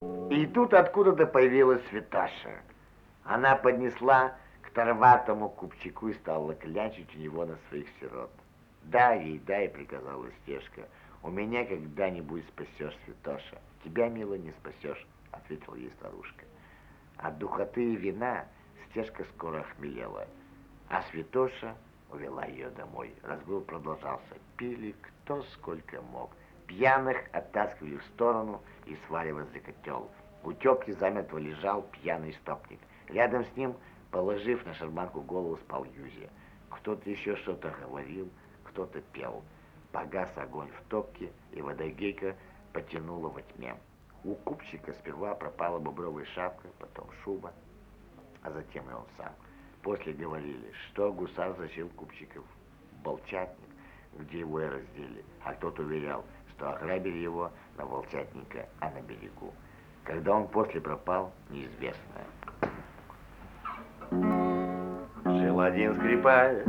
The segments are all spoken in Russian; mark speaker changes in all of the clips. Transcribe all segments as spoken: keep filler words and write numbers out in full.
Speaker 1: И тут откуда-то появилась Святаша. Она поднесла к торватому купчику и стала клянчить у него на своих сирот. «Дай ей, дай», — приказала Стежка. «У меня когда-нибудь спасешь, Святоша». «Тебя, мило, не спасешь», — ответила ей старушка. От духоты и вина Стежка скоро охмелела, а Святоша увела ее домой. Разгул продолжался. Пили кто сколько мог. Пьяных оттаскивали в сторону и сваливали за котел. У тёпки замертво лежал пьяный стопник. Рядом с ним, положив на шарманку голову, спал Юзя. Кто-то еще что-то говорил, кто-то пел. Погас огонь в топке, и водогейка потянула во тьме. У купчика сперва пропала бобровая шапка, потом шуба, а затем и он сам. После говорили, что гусар зачил купчиков в Волчатник, где его и раздели, а кто-то уверял, что ограбили его на Волчатника, а на берегу. Когда он после пропал, неизвестно. Жил один скрипач,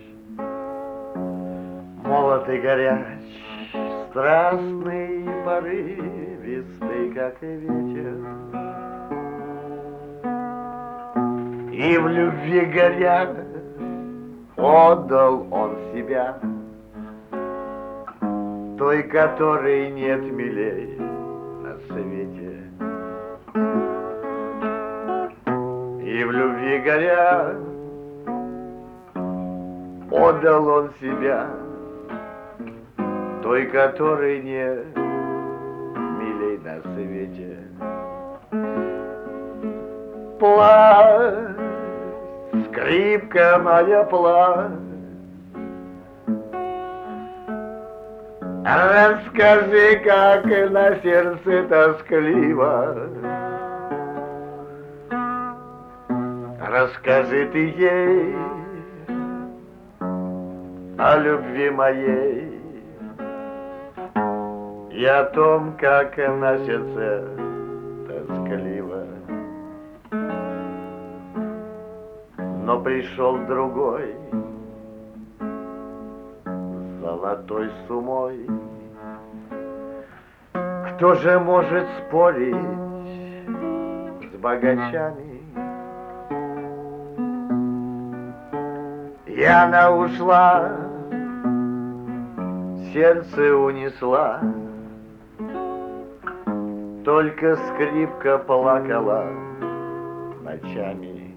Speaker 1: молод и горяч, страстный и порывистый, как и ветер. И в любви горя отдал он себя той, которой нет милей на свете. И в любви горя отдал он себя той, которой нет милей на свете. Плачь, скрипка моя, плачь, расскажи, как на сердце тоскливо. Расскажи ты ей о любви моей и о том, как на сердце тоскливо. Но пришел другой, золотой сумой. Кто же может спорить с богачами? И она ушла, сердце унесла, только скрипка плакала ночами.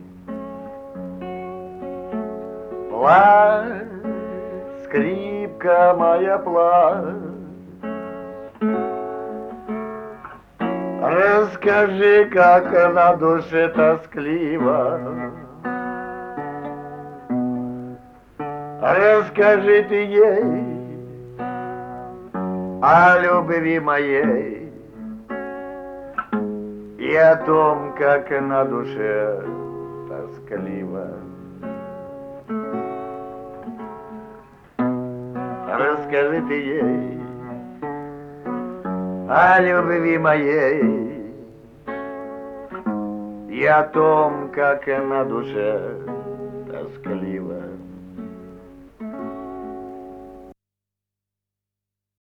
Speaker 1: Плачь, скрипка моя, плачь, расскажи, как на душе тоскливо. Расскажи ты ей о любви моей и о том, как на душе тоскливо. Расскажи ты ей о любви моей и о том, как на душе тоскливо.